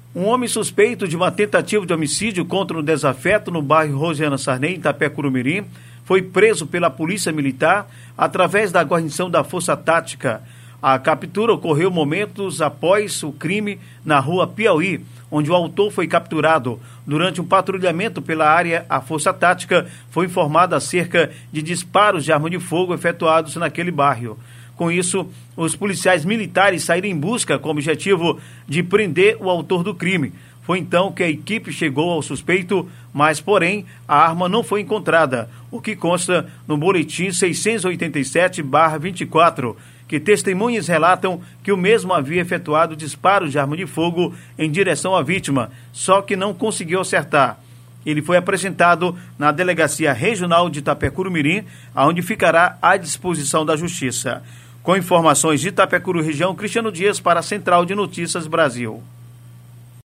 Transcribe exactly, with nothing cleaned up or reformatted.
Um homem suspeito de uma tentativa de homicídio contra um desafeto no bairro Rosiana Sarney, em Itapecuru-Mirim, foi preso pela Polícia Militar através da guarnição da Força Tática. A captura ocorreu momentos após o crime na rua Piauí, onde o autor foi capturado. Durante um patrulhamento pela área, a Força Tática foi informada acerca de disparos de arma de fogo efetuados naquele bairro. Com isso, os policiais militares saíram em busca com o objetivo de prender o autor do crime. Foi então que a equipe chegou ao suspeito, mas, porém, a arma não foi encontrada, o que consta no boletim seiscentos e oitenta e sete barra vinte e quatro, que testemunhas relatam que o mesmo havia efetuado disparos de arma de fogo em direção à vítima, só que não conseguiu acertar. Ele foi apresentado na Delegacia Regional de Itapecuru-Mirim, onde ficará à disposição da Justiça. Com informações de Itapecuru Região, Cristiano Dias para a Central de Notícias Brasil.